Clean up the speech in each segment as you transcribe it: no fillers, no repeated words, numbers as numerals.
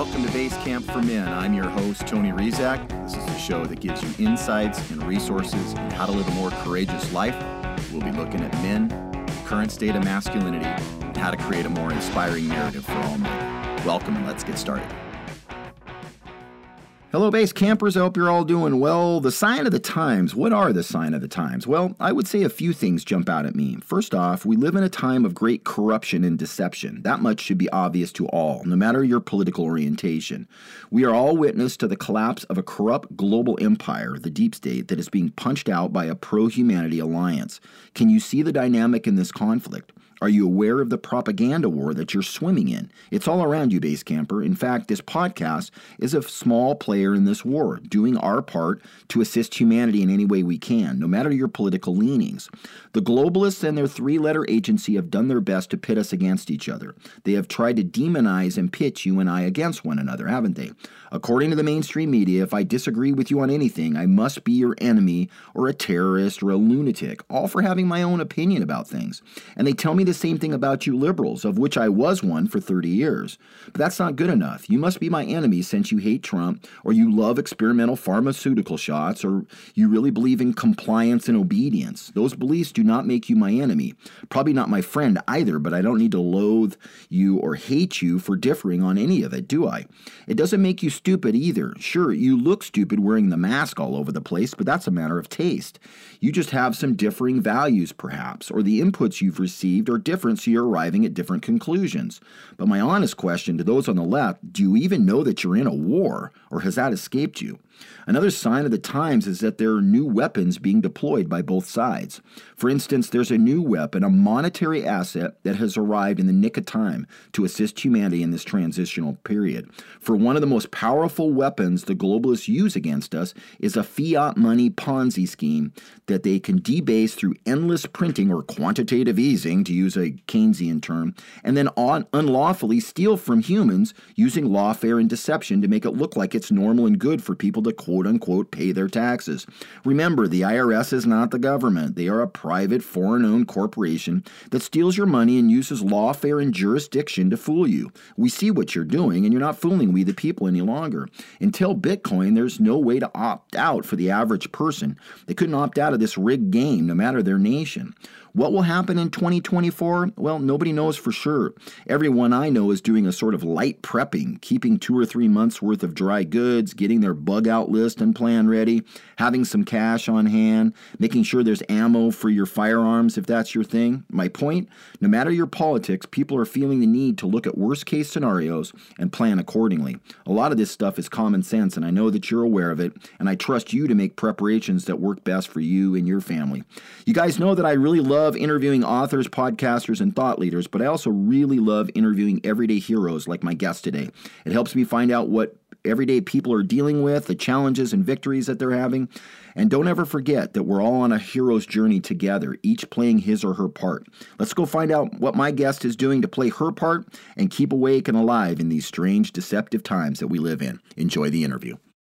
welcome to Base Camp for Men. I'm your host, Tony Rizak. This is the show that gives you insights and resources on how to live a more courageous life. We'll be looking at men, the current state of masculinity, and how to create a more inspiring narrative for all men. Welcome, and let's get started. Hello, Base Campers. I hope you're all doing well. The sign of the times. What are the sign of the times? Well, I would say a few things jump out at me. First off, we live in a time of great corruption and deception. That much should be obvious to all, no matter your political orientation. We are all witness to the collapse of a corrupt global empire, the deep state, that is being punched out by a pro-humanity alliance. Can you see the dynamic in this conflict? Are you aware of the propaganda war that you're swimming in? It's all around you, Base Camper. In fact, this podcast is a small player in this war, doing our part to assist humanity in any way we can, no matter your political leanings. The globalists and their three-letter agency have done their best to pit us against each other. They have tried to demonize and pitch you and I against one another, haven't they? According to the mainstream media, if I disagree with you on anything, I must be your enemy or a terrorist or a lunatic, all for having my own opinion about things. And they tell me the same thing about you liberals, of which I was one for 30 years. But that's not good enough. You must be my enemy since you hate Trump, or you love experimental pharmaceutical shots, or you really believe in compliance and obedience. Those beliefs do not make you my enemy. Probably not my friend either, but I don't need to loathe you or hate you for differing on any of it, do I? It doesn't make you stupid either. Sure, you look stupid wearing the mask all over the place, but that's a matter of taste. You just have some differing values, perhaps, or the inputs you've received are different, so you're arriving at different conclusions. But my honest question to those on the left, do you even know that you're in a war, or has that escaped you? Another sign of the times is that there are new weapons being deployed by both sides. For instance, there's a new weapon, a monetary asset that has arrived in the nick of time to assist humanity in this transitional period. For one of the most powerful weapons the globalists use against us is a fiat money Ponzi scheme that they can debase through endless printing or quantitative easing, to use a Keynesian term, and then unlawfully steal from humans using lawfare and deception to make it look like it's normal and good for people to quote-unquote pay their taxes. Remember, the IRS is not the government. They are a private, foreign-owned corporation that steals your money and uses lawfare and jurisdiction to fool you. We see what you're doing, and you're not fooling we the people any longer. Until Bitcoin, there's no way to opt out for the average person. They couldn't opt out of this rigged game, no matter their nation. What will happen in 2024? Well, nobody knows for sure. Everyone I know is doing a sort of light prepping, keeping 2 or 3 months worth of dry goods, getting their bug out list and plan ready, having some cash on hand, making sure there's ammo for your firearms if that's your thing. My point, no matter your politics, people are feeling the need to look at worst case scenarios and plan accordingly. A lot of this stuff is common sense, and I know that you're aware of it, and I trust you to make preparations that work best for you and your family. You guys know that I really love interviewing authors, podcasters, and thought leaders, but I also really love interviewing everyday heroes like my guest today. It helps me find out what everyday people are dealing with, the challenges and victories that they're having. And don't ever forget that we're all on a hero's journey together, each playing his or her part. Let's go find out what my guest is doing to play her part and keep awake and alive in these strange, deceptive times that we live in. Enjoy the interview.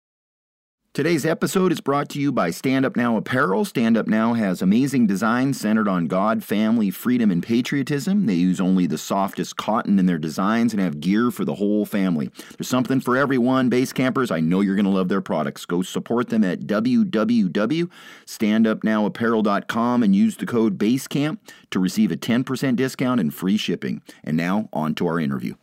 Today's episode is brought to you by Stand Up Now Apparel. Stand Up Now has amazing designs centered on God, family, freedom, and patriotism. They use only the softest cotton in their designs and have gear for the whole family. There's something for everyone, Base Campers. I know you're going to love their products. Go support them at www.standupnowapparel.com and use the code BASECAMP to receive a 10% discount and free shipping. And now, on to our interview.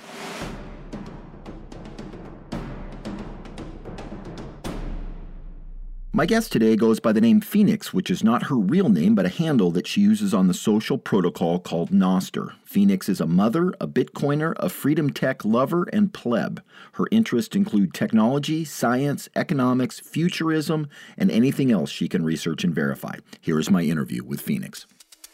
My guest today goes by the name Phoenix, which is not her real name, but a handle that she uses on the social protocol called Nostr. Phoenix is a mother, a Bitcoiner, a freedom tech lover, and pleb. Her interests include technology, science, economics, futurism, and anything else she can research and verify. Here is my interview with Phoenix.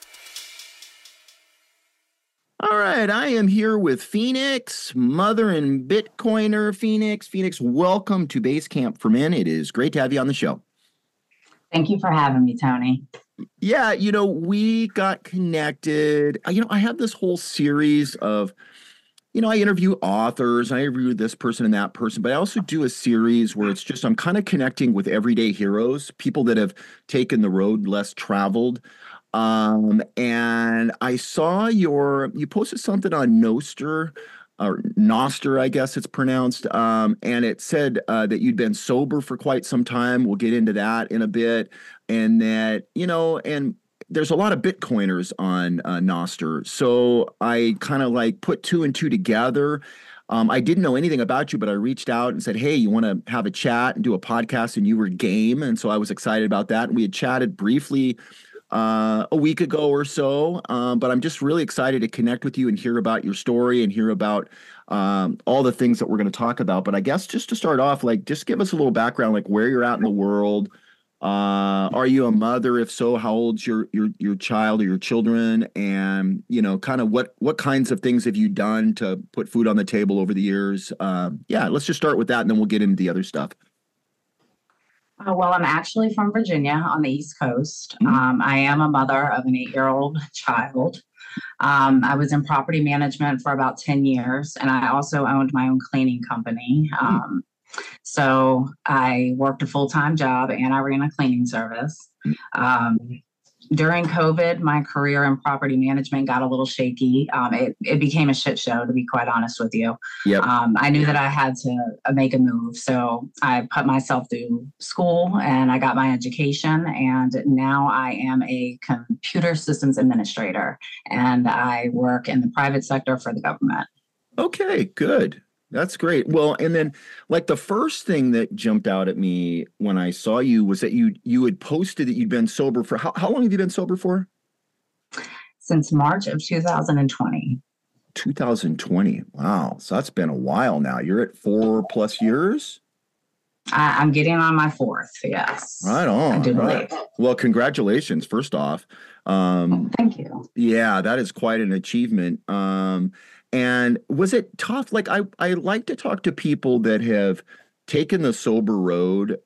All right, I am here with Phoenix, mother and Bitcoiner. Phoenix, welcome to Base Camp for Men. It is great to have you on the show. Thank you for having me, Tony. Yeah, we got connected. I have this whole series of, I interview authors, I interview this person and that person, but I also do a series where it's just, I'm kind of connecting with everyday heroes, people that have taken the road less traveled. And I saw you posted something on Nostr or Noster, I guess it's pronounced. And it said that you'd been sober for quite some time. We'll get into that in a bit. And that, and there's a lot of Bitcoiners on Noster. So I kind of like put two and two together. I didn't know anything about you, but I reached out and said, hey, you want to have a chat and do a podcast? And you were game. And so I was excited about that. And we had chatted briefly a week ago or so. But I'm just really excited to connect with you and hear about your story and hear about all the things that we're going to talk about. But I guess just to start off, like, just give us a little background, like where you're at in the world. Are you a mother? If so, how old's your child or your children? And kind of what kinds of things have you done to put food on the table over the years? Yeah, let's just start with that, and then we'll get into the other stuff. Well, I'm actually from Virginia on the East Coast. I am a mother of an 8-year-old child. I was in property management for about 10 years, and I also owned my own cleaning company. So I worked a full-time job and I ran a cleaning service. During COVID, my career in property management got a little shaky. It became a shit show, to be quite honest with you. Yep. I knew that I had to make a move. So I put myself through school and I got my education. And now I am a computer systems administrator and I work in the private sector for the government. Okay, good. That's great. Well, and then like the first thing that jumped out at me when I saw you was that you had posted that you'd been sober for how long have you been sober for? Since March of 2020. 2020. Wow. So that's been a while now. You're at 4+ years? I'm getting on my 4th. Yes. Right on. I do believe. Well, congratulations, first off. Thank you. Yeah, that is quite an achievement. And was it tough? Like I like to talk to people that have taken the sober road,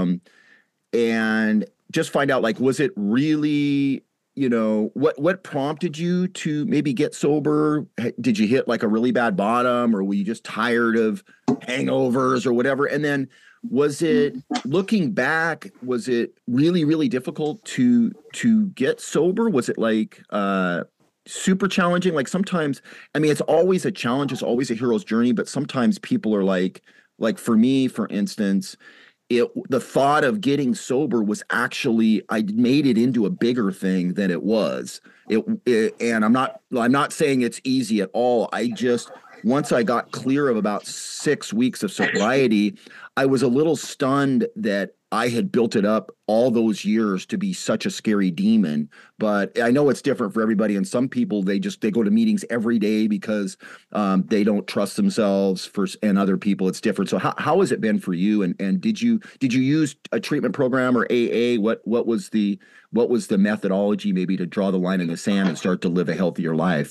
and just find out, like, was it really, what prompted you to maybe get sober? Did you hit like a really bad bottom, or were you just tired of hangovers or whatever? And then was it, looking back, was it really, really difficult to get sober? Was it like, super challenging? Like sometimes, I mean, it's always a challenge. It's always a hero's journey, but sometimes people are like for me, for instance, the thought of getting sober was actually, I made it into a bigger thing than it was. And I'm not saying it's easy at all. I just, once I got clear of about 6 weeks of sobriety, I was a little stunned that I had built it up all those years to be such a scary demon. But I know it's different for everybody. And some people, they go to meetings every day because they don't trust themselves. And other people, it's different. So how has it been for you? And did you use a treatment program or AA? What was the methodology maybe to draw the line in the sand and start to live a healthier life?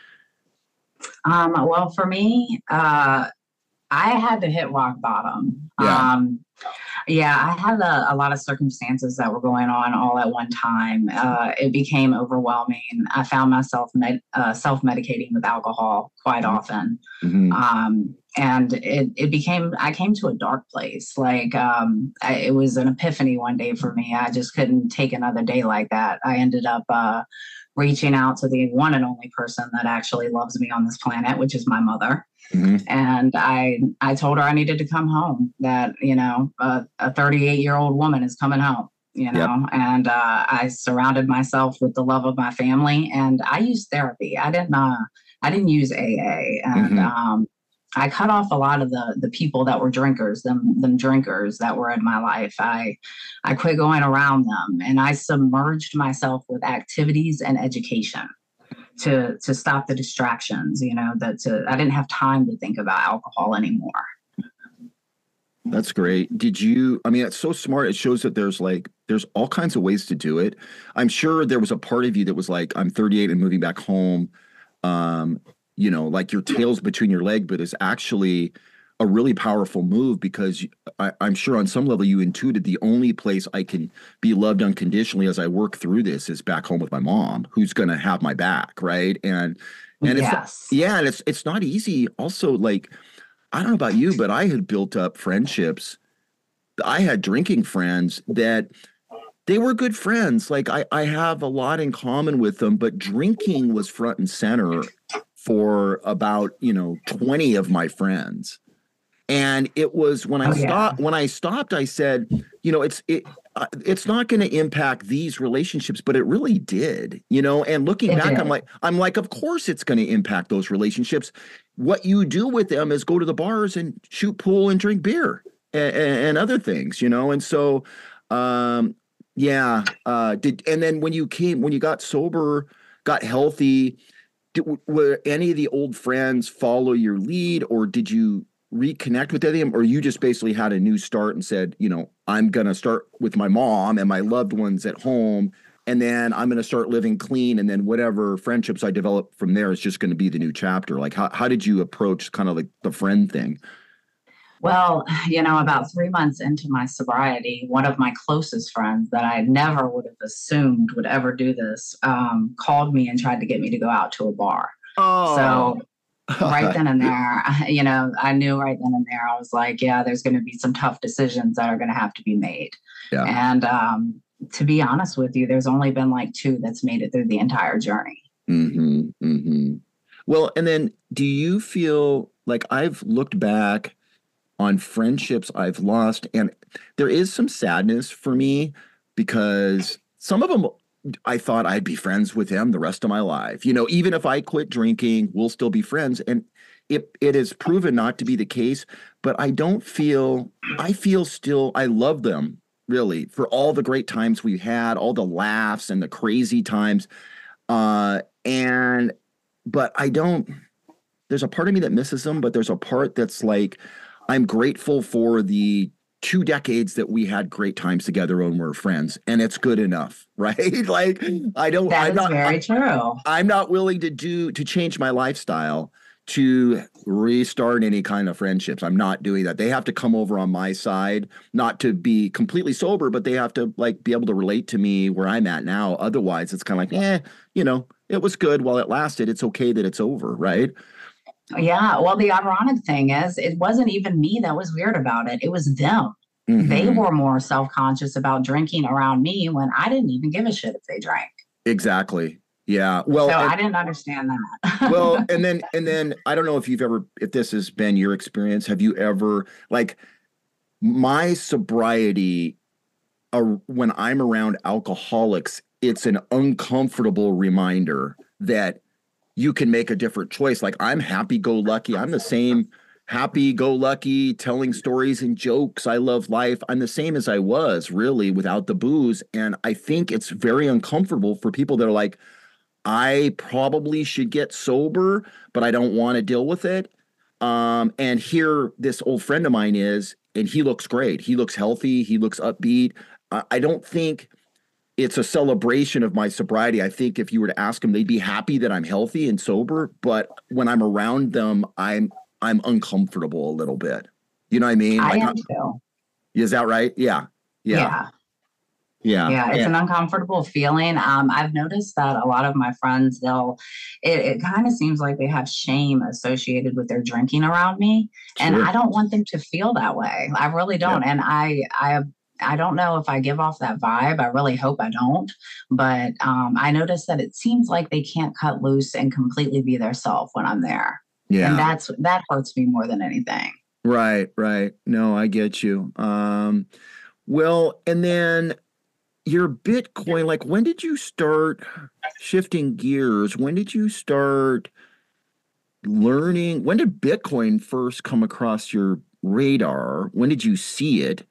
Well, for me, I had to hit rock bottom. Yeah. I had a lot of circumstances that were going on all at one time. It became overwhelming. I found myself self-medicating with alcohol quite often. Mm-hmm. And I came to a dark place. Like, it was an epiphany one day for me. I just couldn't take another day like that. I ended up reaching out to the one and only person that actually loves me on this planet, which is my mother. Mm-hmm. And I told her I needed to come home, that, a 38-year-old woman is coming home, Yep. And I surrounded myself with the love of my family, and I used therapy. I didn't use AA. And Mm-hmm. I cut off a lot of the people that were drinkers, them drinkers that were in my life. I quit going around them, and I submerged myself with activities and education to stop the distractions. I didn't have time to think about alcohol anymore. That's great. I mean, it's so smart. It shows that there's all kinds of ways to do it. I'm sure there was a part of you that was like, I'm 38 and moving back home. Like your tail's between your leg, but it's actually a really powerful move, because I'm sure on some level you intuited the only place I can be loved unconditionally as I work through this is back home with my mom, who's going to have my back. Right. And Yes. and it's not easy. Also, like, I don't know about you, but I had built up friendships. I had drinking friends that they were good friends. Like I have a lot in common with them, but drinking was front and center for about, 20 of my friends. And it was when I stopped, I said, it's not going to impact these relationships, but it really did, and looking back, I'm like, of course it's going to impact those relationships. What you do with them is go to the bars and shoot pool and drink beer and other things, and so, and then when you got sober, got healthy, were any of the old friends follow your lead, or did you reconnect with them, or you just basically had a new start and said, I'm going to start with my mom and my loved ones at home, and then I'm going to start living clean, and then whatever friendships I develop from there is just going to be the new chapter? Like, how did you approach kind of like the friend thing? Well, about 3 months into my sobriety, one of my closest friends that I never would have assumed would ever do this, called me and tried to get me to go out to a bar. Oh. So right then and there, I knew right then and there, I was like, yeah, there's going to be some tough decisions that are going to have to be made. Yeah. And to be honest with you, there's only been like 2 that's made it through the entire journey. Mm-hmm, mm-hmm. Well, and then do you feel like, I've looked back on friendships I've lost, and there is some sadness for me, because some of them, I thought I'd be friends with them the rest of my life. Even if I quit drinking, we'll still be friends. And it has proven not to be the case, but I feel still, I love them really for all the great times we had, all the laughs and the crazy times. But there's a part of me that misses them, but there's a part that's like, I'm grateful for the 2 decades that we had great times together when we're friends, and it's good enough, right? Like, Very true. I'm not willing to change my lifestyle to restart any kind of friendships. I'm not doing that. They have to come over on my side, not to be completely sober, but they have to like be able to relate to me where I'm at now. Otherwise, it's kind of like, it was good while it lasted. It's okay that it's over, right? Yeah. Well, the ironic thing is, it wasn't even me that was weird about it. It was them. Mm-hmm. They were more self-conscious about drinking around me when I didn't even give a shit if they drank. Exactly. Yeah. Well, so I didn't understand that. Well, and then I don't know if this has been your experience. Have you ever, like, my sobriety, when I'm around alcoholics, it's an uncomfortable reminder that you can make a different choice. Like, I'm happy-go-lucky. I'm the same happy-go-lucky, telling stories and jokes. I love life. I'm the same as I was, really, without the booze. And I think it's very uncomfortable for people that are like, I probably should get sober, but I don't want to deal with it. And here this old friend of mine is, and he looks great. He looks healthy. He looks upbeat. I don't think it's a celebration of my sobriety. I think if you were to ask them, they'd be happy that I'm healthy and sober. But when I'm around them, I'm uncomfortable a little bit. You know what I mean? I am too. Is that right? Yeah. Yeah. It's an uncomfortable feeling. I've noticed that a lot of my friends, it kind of seems like they have shame associated with their drinking around me. Sure. And I don't want them to feel that way. I really don't. Yeah. And I don't know if I give off that vibe. I really hope I don't. But I notice that it seems like they can't cut loose and completely be their self when I'm there. Yeah. And that hurts me more than anything. Right. No, I get you. Well, and then your Bitcoin, like, when did you start shifting gears? When did you start learning? When did Bitcoin first come across your radar? When did you see it?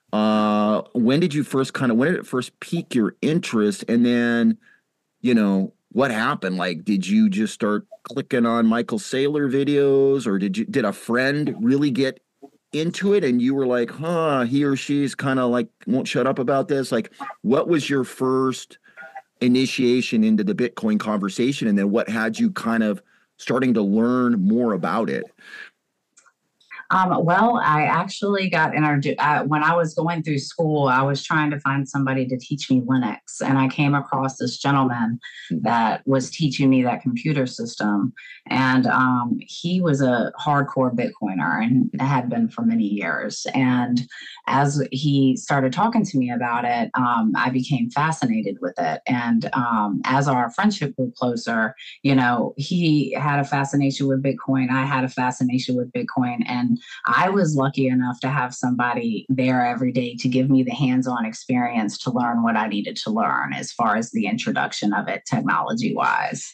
When did it first pique your interest? And then, what happened? Like, did you just start clicking on Michael Saylor videos, or did a friend really get into it and you were like, he or she's kind of like won't shut up about this? Like, what was your first initiation into the Bitcoin conversation, and then what had you kind of starting to learn more about it? Well, I actually got introduced when I was going through school. I was trying to find somebody to teach me Linux, and I came across this gentleman that was teaching me that computer system. And he was a hardcore Bitcoiner and had been for many years. And as he started talking to me about it, I became fascinated with it. And as our friendship grew closer, he had a fascination with Bitcoin. I had a fascination with Bitcoin. And I was lucky enough to have somebody there every day to give me the hands-on experience to learn what I needed to learn as far as the introduction of it technology wise.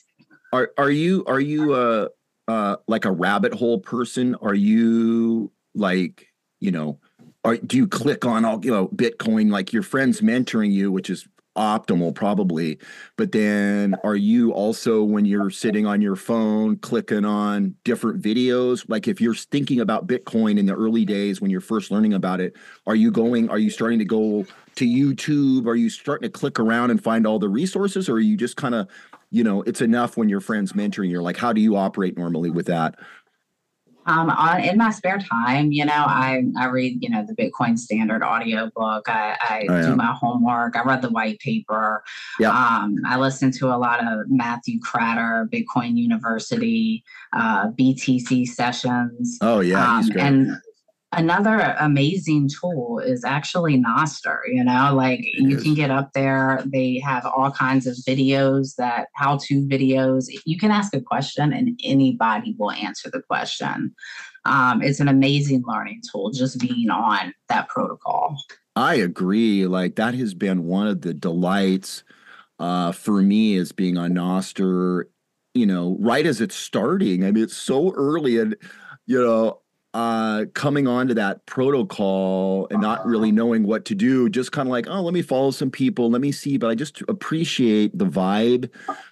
Are you like a rabbit hole person? Are you like, do you click on all, Bitcoin, like your friends mentoring you, which is optimal probably, but then are you also, when you're sitting on your phone clicking on different videos, like if you're thinking about Bitcoin in the early days when you're first learning about it, are you starting to go to YouTube? Are you starting to click around and find all the resources, or are you just kind of, it's enough when your friends mentoring you? Like, how do you operate normally with that? In my spare time, I read, the Bitcoin Standard audio book. I Oh do yeah. my homework. I read the white paper. Yep. I listen to a lot of Matthew Kratter, Bitcoin University, BTC sessions. Oh yeah, he's great. And another amazing tool is actually Noster. Like It you can is. get up there. They have all kinds of videos, that how-to videos. You can ask a question and anybody will answer the question. It's an amazing learning tool just being on that protocol. I agree. Like that has been one of the delights for me is being on Noster, right as it's starting. I mean, it's so early and, you know, coming onto that protocol and not really knowing what to do, just kind of like, oh, let me follow some people, let me see, but I just appreciate the vibe.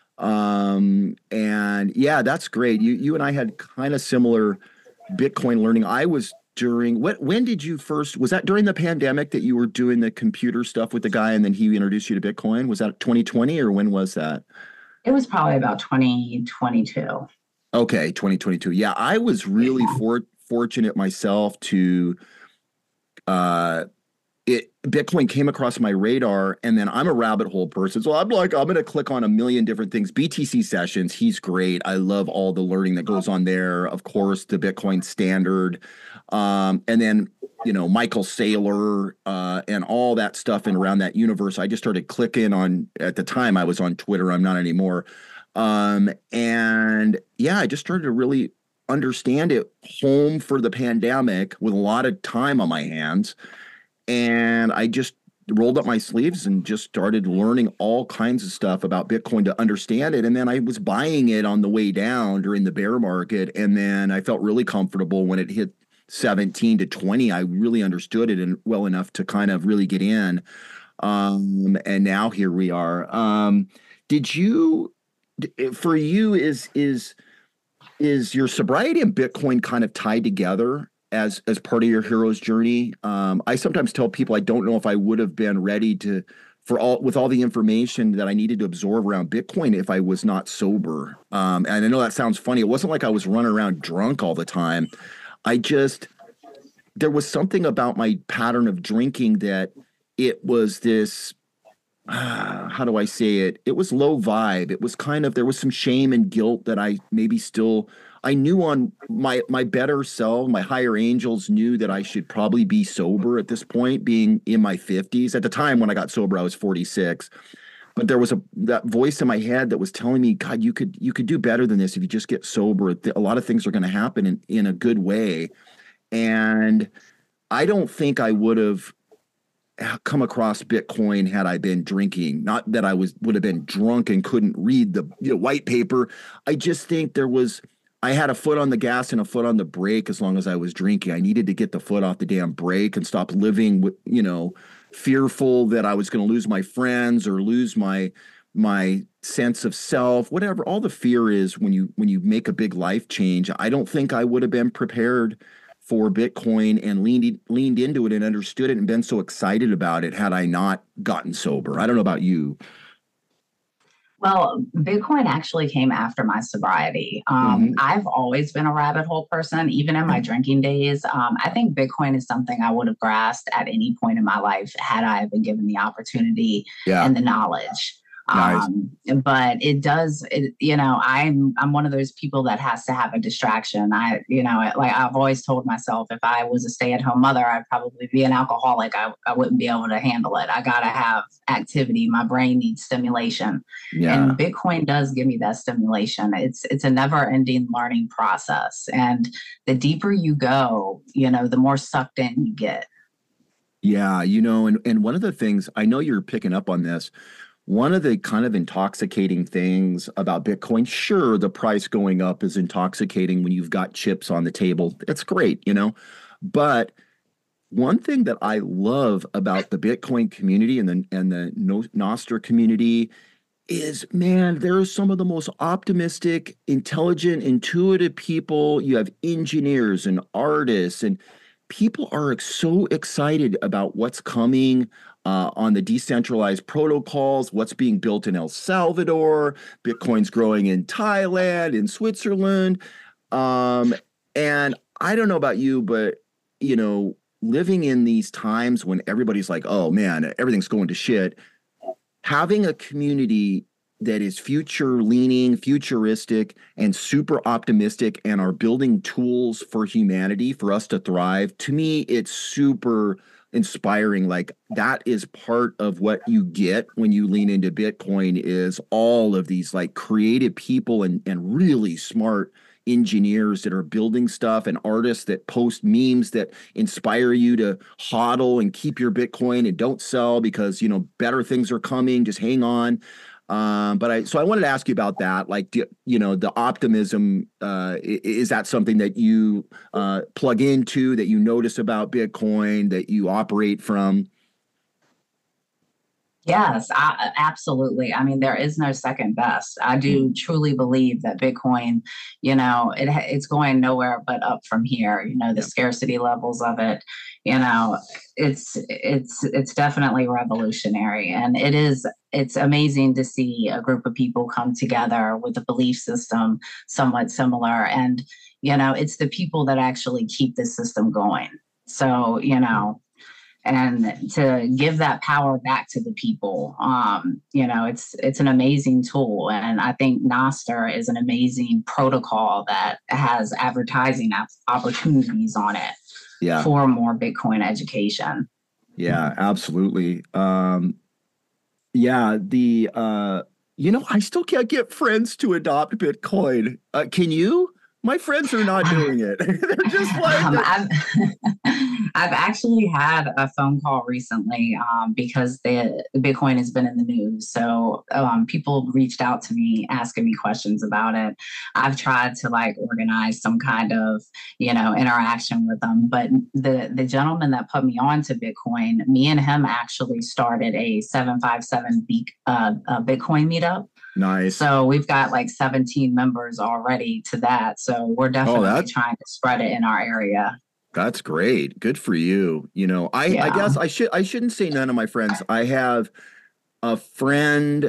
And yeah, that's great. You and I had kind of similar Bitcoin learning. I was during when did you first, was that during the pandemic that you were doing the computer stuff with the guy and then he introduced you to Bitcoin? Was that 2020 or when was that? It was probably about 2022. Okay, 2022. Yeah, I was really fortunate myself to uh Bitcoin came across my radar, and then I'm a rabbit hole person. So I'm like, I'm gonna click on a million different things. BTC sessions, he's great. I love all the learning that goes on there. Of course, the Bitcoin standard. And then Michael Saylor and all that stuff and around that universe. I just started clicking on, at the time I was on Twitter, I'm not anymore. And yeah, I just started to really understand it home for the pandemic with a lot of time on my hands. And I just rolled up my sleeves and just started learning all kinds of stuff about Bitcoin to understand it. And then I was buying it on the way down during the bear market. And then I felt really comfortable when it hit 17 to 20. I really understood it and well enough to kind of really get in. And now here we are. Did you, for you, is your sobriety and Bitcoin kind of tied together as part of your hero's journey? I sometimes tell people I don't know if I would have been ready to for all with all the information that I needed to absorb around Bitcoin if I was not sober. And I know that sounds funny. It wasn't like I was running around drunk all the time. I just there was something about my pattern of drinking that it was this how do I say it? It was low vibe. It was kind of, there was some shame and guilt that I maybe still, I knew on my better self, my higher angels knew that I should probably be sober at this point, being in my 50s. At the time when I got sober, I was 46. But there was that voice in my head that was telling me, God, you could do better than this if you just get sober. A lot of things are going to happen in a good way. And I don't think I would have come across Bitcoin had I been drinking. Not that I would have been drunk and couldn't read the white paper. I just think I had a foot on the gas and a foot on the brake as long as I was drinking. I needed to get the foot off the damn brake and stop living with, fearful that I was going to lose my friends or lose my sense of self, whatever. All the fear is when you make a big life change. I don't think I would have been prepared for Bitcoin and leaned into it and understood it and been so excited about it had I not gotten sober. I don't know about you. Well, Bitcoin actually came after my sobriety. Hmm. I've always been a rabbit hole person, even in my drinking days. I think Bitcoin is something I would have grasped at any point in my life had I been given the opportunity Yeah. and the knowledge. Nice. But it does, I'm one of those people that has to have a distraction. Like I've always told myself, if I was a stay-at-home mother, I'd probably be an alcoholic. I wouldn't be able to handle it. I gotta have activity. My brain needs stimulation, Yeah. and Bitcoin does give me that stimulation. It's a never ending learning process, and the deeper you go, the more sucked in you get. Yeah, and one of the things I know you're picking up on this, one of the kind of intoxicating things about Bitcoin, sure, the price going up is intoxicating when you've got chips on the table. It's great. But one thing that I love about the Bitcoin community and the Nostr community is, man, there's some of the most optimistic, intelligent, intuitive people. You have engineers and artists, and people are so excited about what's coming on the decentralized protocols, what's being built in El Salvador, Bitcoin's growing in Thailand, in Switzerland. Um, and I don't know about you, but you know, living in these times when everybody's like, oh man, everything's going to shit, having a community that is future leaning, futuristic, and super optimistic and are building tools for humanity for us to thrive, to me, it's super inspiring. Like that is part of what you get when you lean into Bitcoin is all of these like creative people and really smart engineers that are building stuff and artists that post memes that inspire you to hodl and keep your Bitcoin and don't sell because better things are coming. Just hang on. But I wanted to ask you about that. Like, the optimism, is that something that you plug into, that you notice about Bitcoin, that you operate from? Yes, absolutely. I mean, there is no second best. I do Mm, truly believe that Bitcoin, it's going nowhere but up from here. The yeah. scarcity levels of it, you know, it's definitely revolutionary, and it's amazing to see a group of people come together with a belief system somewhat similar, and it's the people that actually keep the system going. So, and to give that power back to the people, it's an amazing tool, and I think Nostr is an amazing protocol that has advertising opportunities on it Yeah. for more Bitcoin education. Yeah, absolutely. Yeah, I still can't get friends to adopt Bitcoin. Can you? My friends are not doing it. They're just like, I've I've actually had a phone call recently, because the Bitcoin has been in the news. So people reached out to me asking me questions about it. I've tried to like organize some kind of interaction with them, but the gentleman that put me on to Bitcoin, me and him actually started a 757 Bitcoin meetup. nice. So we've got like 17 members already to that. So we're Oh, definitely trying to spread it in our area. that's great. Good for you. I Yeah. guess I shouldn't say none of my friends. I have a friend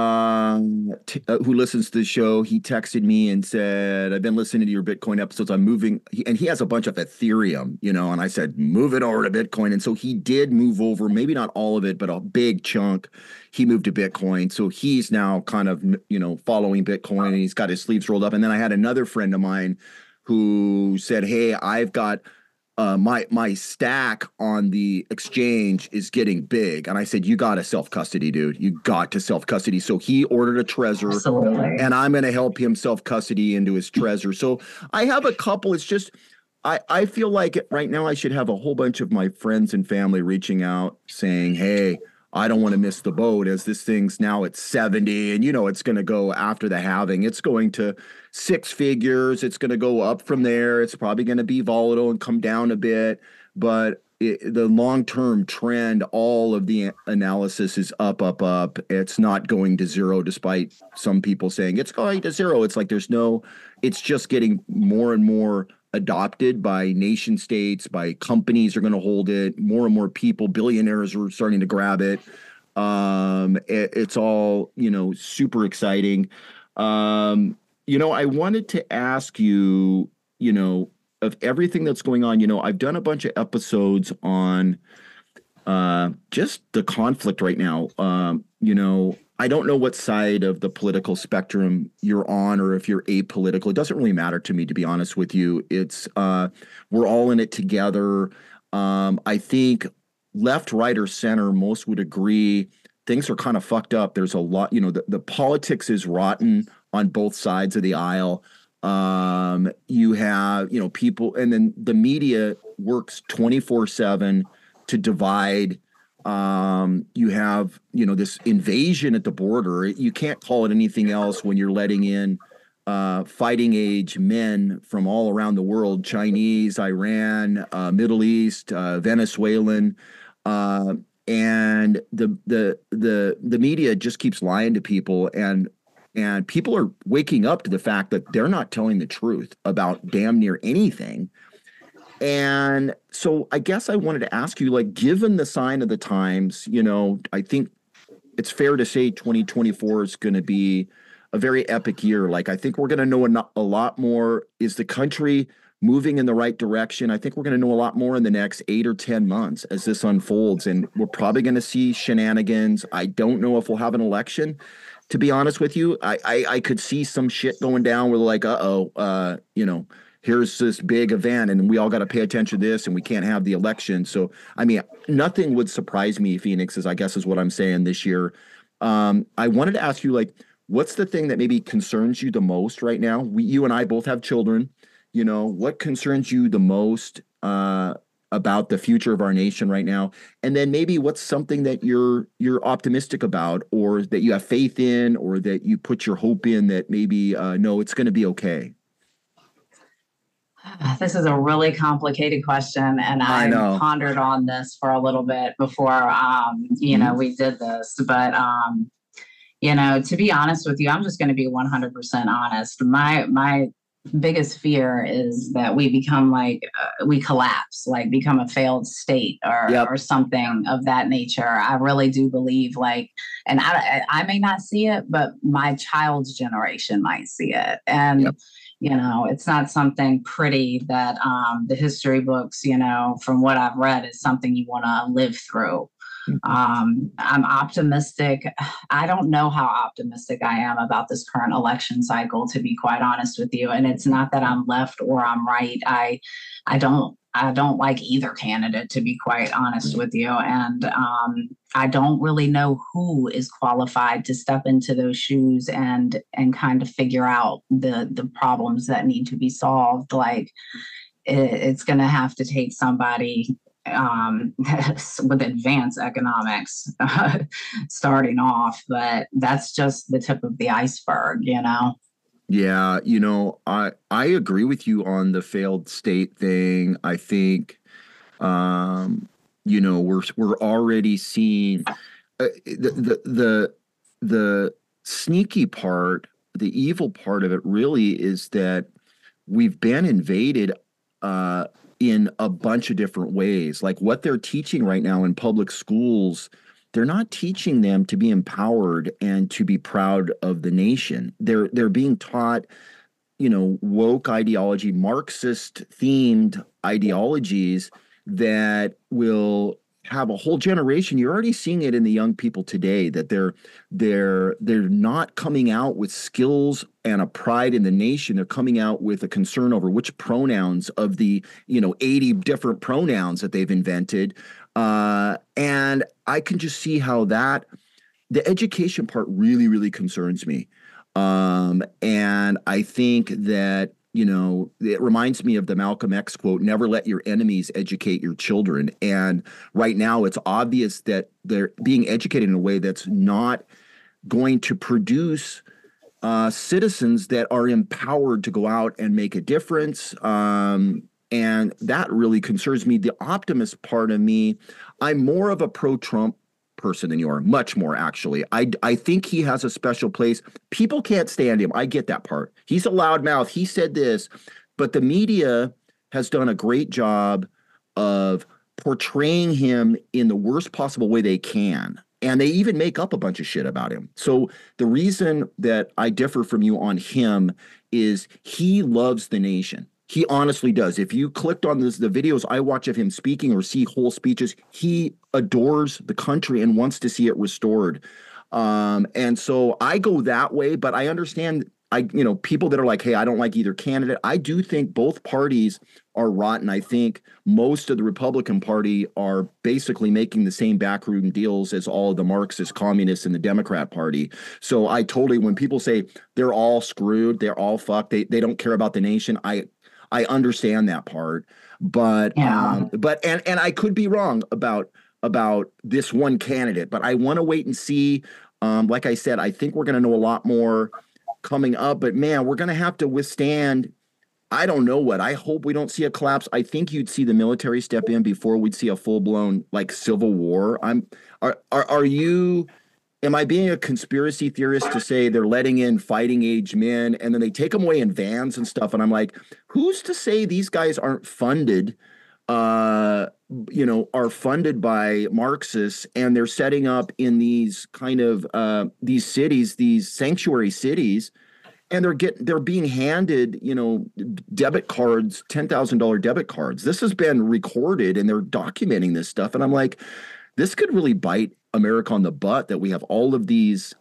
who listens to the show. He texted me and said, I've been listening to your Bitcoin episodes. I'm moving. And he has a bunch of Ethereum. And I said, move it over to Bitcoin. And so he did move over, maybe not all of it, but a big chunk. He moved to Bitcoin. So he's now kind of, following Bitcoin, and he's got his sleeves rolled up. And then I had another friend of mine who said, hey, I've got my stack on the exchange is getting big. And I said, you got to self custody, dude. You got to self custody. So he ordered a Trezor, Absolutely. and I'm going to help him self custody into his Trezor. So I have a couple. It's just, I feel like right now I should have a whole bunch of my friends and family reaching out saying, hey, I don't want to miss the boat as this thing's now at 70, and it's going to go after the halving. It's going to six figures. It's going to go up from there. It's probably going to be volatile and come down a bit, but the long-term trend, all of the analysis is up, up, up. It's not going to zero, despite some people saying it's going to zero. It's like it's just getting more and more adopted by nation states, by companies are going to hold it. More and more people, billionaires are starting to grab it. It's all, super exciting. I wanted to ask you, of everything that's going on, I've done a bunch of episodes on just the conflict right now. I don't know what side of the political spectrum you're on or if you're apolitical. It doesn't really matter to me, to be honest with you. It's we're all in it together. I think left, right, or center, most would agree things are kind of fucked up. There's a lot, the politics is rotten on both sides of the aisle. You have, people, and then the media works 24/7 to divide. You have, this invasion at the border. You can't call it anything else when you're letting in fighting age men from all around the world: Chinese, Iran, Middle East, Venezuelan, and the media just keeps lying to people, and people are waking up to the fact that they're not telling the truth about damn near anything. And so I guess I wanted to ask you, like, given the sign of the times, I think it's fair to say 2024 is going to be a very epic year. Like, I think we're going to know a lot more. Is the country moving in the right direction? I think we're going to know a lot more in the next 8 or 10 months as this unfolds. And we're probably going to see shenanigans. I don't know if we'll have an election. To be honest with you, I could see some shit going down where like, here's this big event and we all got to pay attention to this and we can't have the election. So, I mean, nothing would surprise me, Phoenix, I guess is what I'm saying this year. I wanted to ask you, like, what's the thing that maybe concerns you the most right now? You and I both have children. What concerns you the most about the future of our nation right now? And then maybe what's something that you're optimistic about, or that you have faith in, or that you put your hope in that maybe no, it's going to be okay. This is a really complicated question, and I I know. pondered on this for a little bit before, Mhm. we did this. But, to be honest with you, I'm just going to be 100% honest. My biggest fear is that we become like we collapse, like become a failed state Yep. or something of that nature. I really do believe like, and I may not see it, but my child's generation might see it, and Yep. it's not something pretty that the history books, from what I've read, is something you want to live through. I'm optimistic. I don't know how optimistic I am about this current election cycle, to be quite honest with you. And it's not that I'm left or I'm right. I don't like either candidate, to be quite honest with you. And I don't really know who is qualified to step into those shoes and kind of figure out the problems that need to be solved. Like it's going to have to take somebody with advanced economics starting off, but that's just the tip of the iceberg. Yeah, I agree with you on the failed state thing. I think we're already seeing the sneaky part, the evil part of it really is that we've been invaded uh in a bunch of different ways. Like what they're teaching right now in public schools, they're not teaching them to be empowered and to be proud of the nation. They're being taught, woke ideology, Marxist themed ideologies that will have a whole generation. You're already seeing it in the young people today that they're not coming out with skills and a pride in the nation. They're coming out with a concern over which pronouns of the 80 different pronouns that they've invented. And I can just see how that the education part really, really concerns me. And I think that, it reminds me of the Malcolm X quote, never let your enemies educate your children. And right now it's obvious that they're being educated in a way that's not going to produce citizens that are empowered to go out and make a difference. And that really concerns me. The optimist part of me, I'm more of a pro-Trump person than you are, much more actually. I think he has a special place. People can't stand him. I get that part. He's a loudmouth. He said this, but the media has done a great job of portraying him in the worst possible way they can. And they even make up a bunch of shit about him. So the reason that I differ from you on him is he loves the nation. He honestly does. If you clicked on the videos I watch of him speaking or see whole speeches, he adores the country and wants to see it restored. And so I go that way, but I understand people that are like, hey, I don't like either candidate. I do think both parties are rotten. I think most of the Republican Party are basically making the same backroom deals as all of the Marxist communists in the Democrat Party. So I totally, when people say they're all screwed, they're all fucked, they don't care about the nation, I understand that part. But Yeah. And I could be wrong about this one candidate, but I want to wait and see. Like I said, I think we're going to know a lot more coming up, but man, we're going to have to withstand. I don't know what. I hope we don't see a collapse. I think you'd see the military step in before we'd see a full-blown like civil war. Are you, am I being a conspiracy theorist to say they're letting in fighting age men and then they take them away in vans and stuff? And I'm like, who's to say these guys aren't funded, are funded by Marxists, and they're setting up in these kind of these cities, these sanctuary cities, and they're being handed, debit cards, $10,000 debit cards. This has been recorded and they're documenting this stuff. And I'm like, this could really bite America on the butt that we have all of these,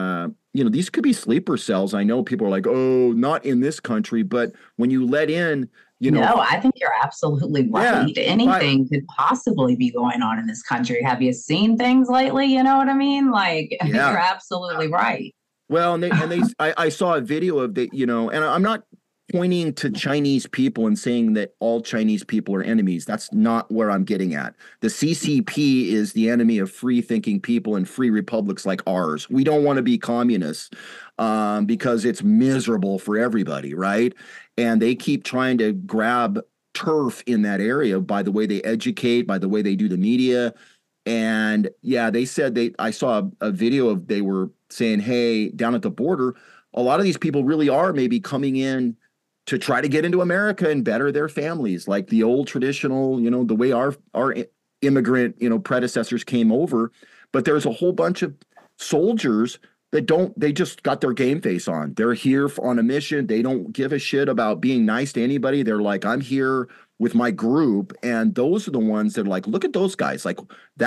these could be sleeper cells. I know people are like, oh, not in this country. But when you let in, No, I think you're absolutely right. Yeah, Anything could possibly be going on in this country. Have you seen things lately? You know what I mean? Like, Yeah. you're absolutely right. Well, I saw a video of and I'm not pointing to Chinese people and saying that all Chinese people are enemies. That's not where I'm getting at. The CCP is the enemy of free thinking people and free republics like ours. We don't want to be communists because it's miserable for everybody, right? And they keep trying to grab turf in that area by the way they educate, by the way they do the media. And yeah, they said I saw a video of they were saying, hey, down at the border, a lot of these people really are maybe coming in to try to get into America and better their families, like the old traditional, the way our immigrant, predecessors came over. But there's a whole bunch of soldiers they just got their game face on. They're here on a mission. They don't give a shit about being nice to anybody. They're like, I'm here with my group. And those are the ones that are like, look at those guys. Like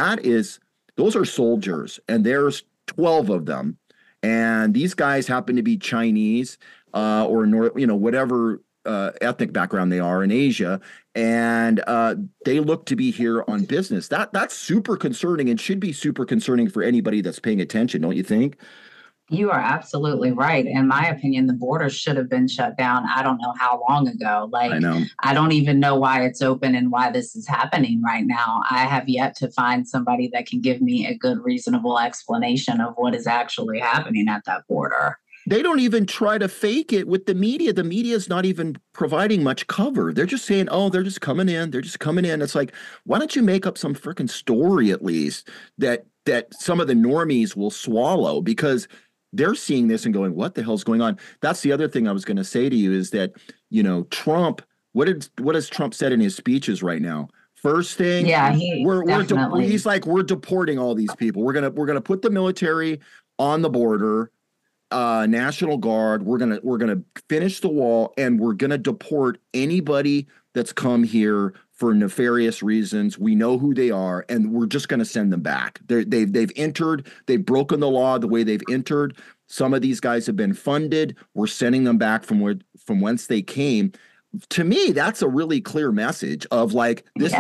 those are soldiers, and there's 12 of them. And these guys happen to be Chinese or North, whatever ethnic background they are in Asia. And they look to be here on business. That's super concerning and should be super concerning for anybody that's paying attention, don't you think? You are absolutely right. In my opinion, the border should have been shut down. I don't know how long ago. I know. I don't even know why it's open and why this is happening right now. I have yet to find somebody that can give me a good, reasonable explanation of what is actually happening at that border. They don't even try to fake it with the media. The media is not even providing much cover. They're just saying, oh, they're just coming in. They're just coming in. It's like, why don't you make up some freaking story at least that some of the normies will swallow, because they're seeing this and going, what the hell's going on? That's the other thing I was going to say to you is that, Trump, what has Trump said in his speeches right now? First thing, yeah, he's like, we're deporting all these people. We're gonna put the military on the border, National Guard. We're gonna finish the wall, and we're gonna deport anybody that's come here for nefarious reasons. We know who they are, and we're just going to send them back. They've entered. They've broken the law the way they've entered. Some of these guys have been funded. We're sending them back from whence they came. To me, that's a really clear message of like, this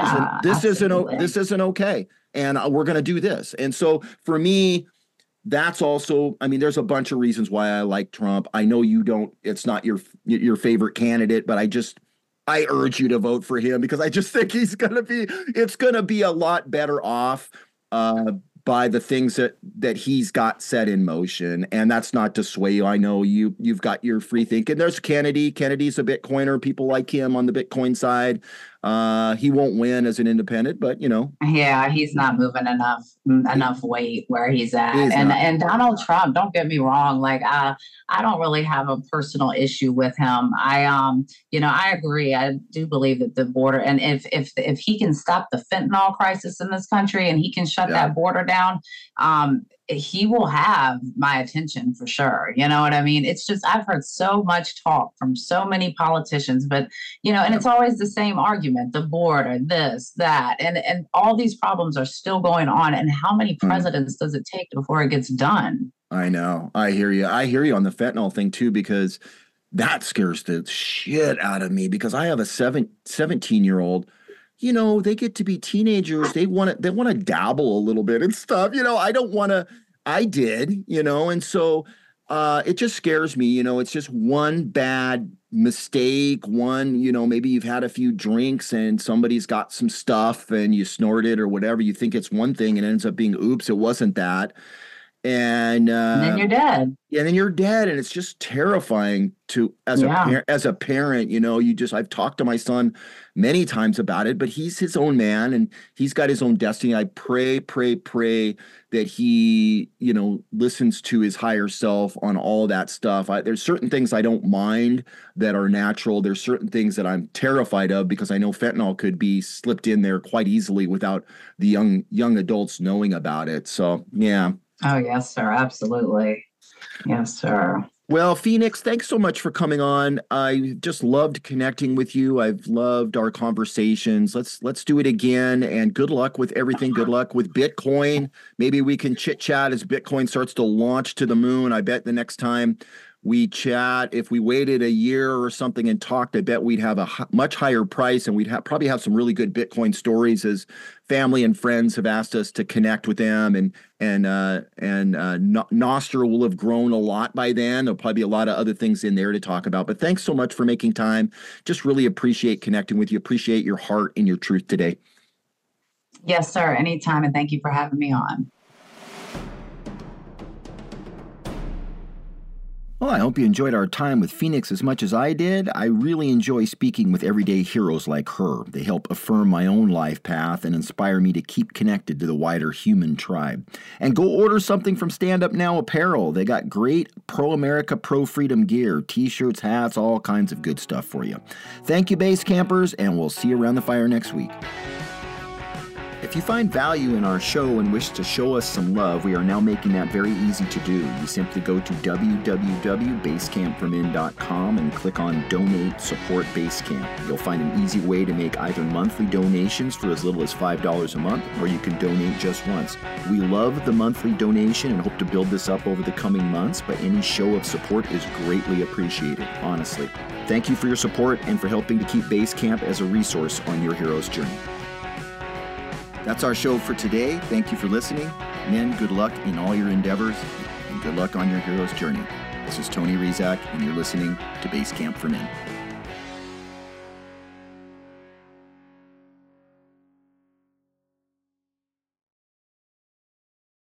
isn't okay, and we're going to do this. And so for me, that's also, I mean, there's a bunch of reasons why I like Trump. I know you don't. It's not your favorite candidate, but I urge you to vote for him because I just think it's going to be a lot better off by the things that he's got set in motion. And that's not to sway you. I know you've got your free thinking. There's Kennedy. Kennedy's a Bitcoiner. People like him on the Bitcoin side. He won't win as an independent, but Yeah, he's not moving enough weight where he's at. he's not. And Donald Trump, don't get me wrong, like I don't really have a personal issue with him. I agree. I do believe that the border, and if he can stop the fentanyl crisis in this country and he can shut that border down, he will have my attention for sure. You know what I mean? It's just, I've heard so much talk from so many politicians, but, and it's always the same argument, the border, this, that, and all these problems are still going on. And how many presidents does it take before it gets done? I know. I hear you. I hear you on the fentanyl thing too, because that scares the shit out of me, because I have a 17-year-old. They get to be teenagers. They want to dabble a little bit and stuff. I don't want to. I did, and so it just scares me. It's just one bad mistake. One, maybe you've had a few drinks and somebody's got some stuff and you snort it or whatever. You think it's one thing and it ends up being, oops, it wasn't that. And then you're dead. Yeah, then you're dead, and it's just terrifying as a parent. I've talked to my son many times about it, but he's his own man and he's got his own destiny. I pray that he, listens to his higher self on all that stuff. There's certain things I don't mind that are natural. There's certain things that I'm terrified of, because I know fentanyl could be slipped in there quite easily without the young adults knowing about it. So, yeah. Oh, yes, sir. Absolutely. Yes, sir. Well, Phoenix, thanks so much for coming on. I just loved connecting with you. I've loved our conversations. Let's do it again, and good luck with everything. Good luck with Bitcoin. Maybe we can chit chat as Bitcoin starts to launch to the moon. I bet the next time we chat, if we waited a year or something and talked, I bet we'd have a much higher price, and we'd probably have some really good Bitcoin stories, as family and friends have asked us to connect with them, and Nostr will have grown a lot by then. There'll probably be a lot of other things in there to talk about. But thanks so much for making time. Just really appreciate connecting with you. Appreciate your heart and your truth today. Yes, sir. Anytime, and thank you for having me on. Well, I hope you enjoyed our time with Phoenix as much as I did. I really enjoy speaking with everyday heroes like her. They help affirm my own life path and inspire me to keep connected to the wider human tribe. And go order something from Stand Up Now Apparel. They got great pro-America, pro-freedom gear, t-shirts, hats, all kinds of good stuff for you. Thank you, Base Campers, and we'll see you around the fire next week. If you find value in our show and wish to show us some love, we are now making that very easy to do. You simply go to www.basecampformen.com and click on Donate Support Basecamp. You'll find an easy way to make either monthly donations for as little as $5 a month, or you can donate just once. We love the monthly donation and hope to build this up over the coming months, but any show of support is greatly appreciated, honestly. Thank you for your support and for helping to keep Basecamp as a resource on your hero's journey. That's our show for today. Thank you for listening. Men, good luck in all your endeavors, and good luck on your hero's journey. This is Tony Rizak, and you're listening to Basecamp for Men.